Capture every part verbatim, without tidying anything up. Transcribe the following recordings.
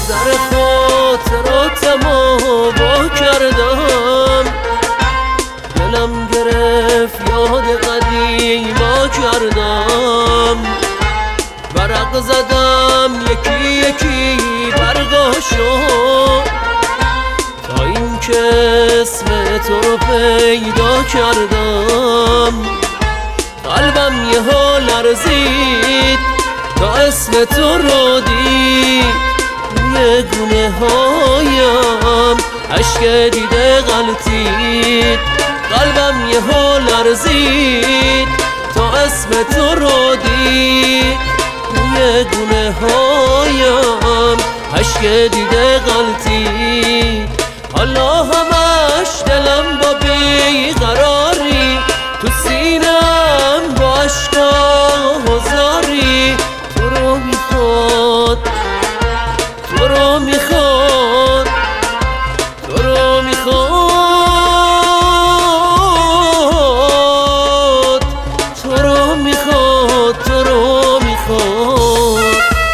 محضر خاطراتمو وا کردم، دلم گرفت یاد قدیما کردم. ورق زدم یکی یکی برگاشو تا این که اسم تو رو پیدا کردم. قلبم یه ها لرزید تا اسم تو رو دید، روی گونه هایم عشق دیده غلطید. قلبم یه ها لرزید تا اسم تو رو دید، روی گونه هایم عشق دیده غلطید. حالا همش دلم با بیقراری، تو سینم با عشقا هزاری. تو رو میخواد، تو رو میخواد، تو رو میخواد، تو رو میخواد، تو رو میخواد.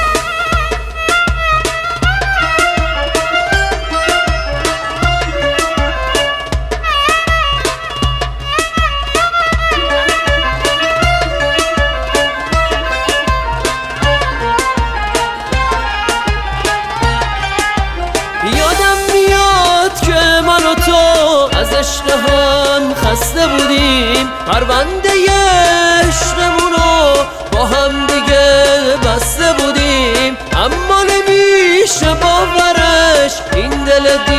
از عشق هم خسته بودیم، پرونده عشقمونو با هم دیگه بسته بودیم. اما نمیشه باورش این دل